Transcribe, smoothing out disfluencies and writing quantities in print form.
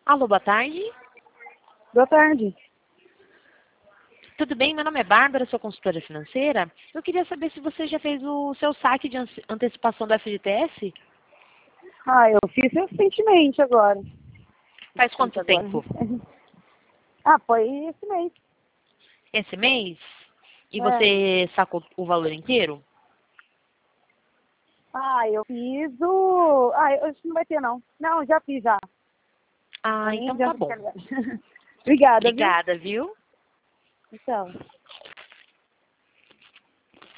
Alô, boa tarde. Boa tarde. Tudo bem? Meu nome é Bárbara, sou consultora financeira. Eu queria saber se você já fez o seu saque de antecipação do FGTS. Eu fiz recentemente agora. Faz quanto Agora. tempo? Foi esse mês. Esse mês? E É. você sacou o valor inteiro? Eu fiz o... acho que não vai ter, não. Não, já fiz, já. Ah, então tá bom. Obrigada, viu? Obrigada, viu? Então...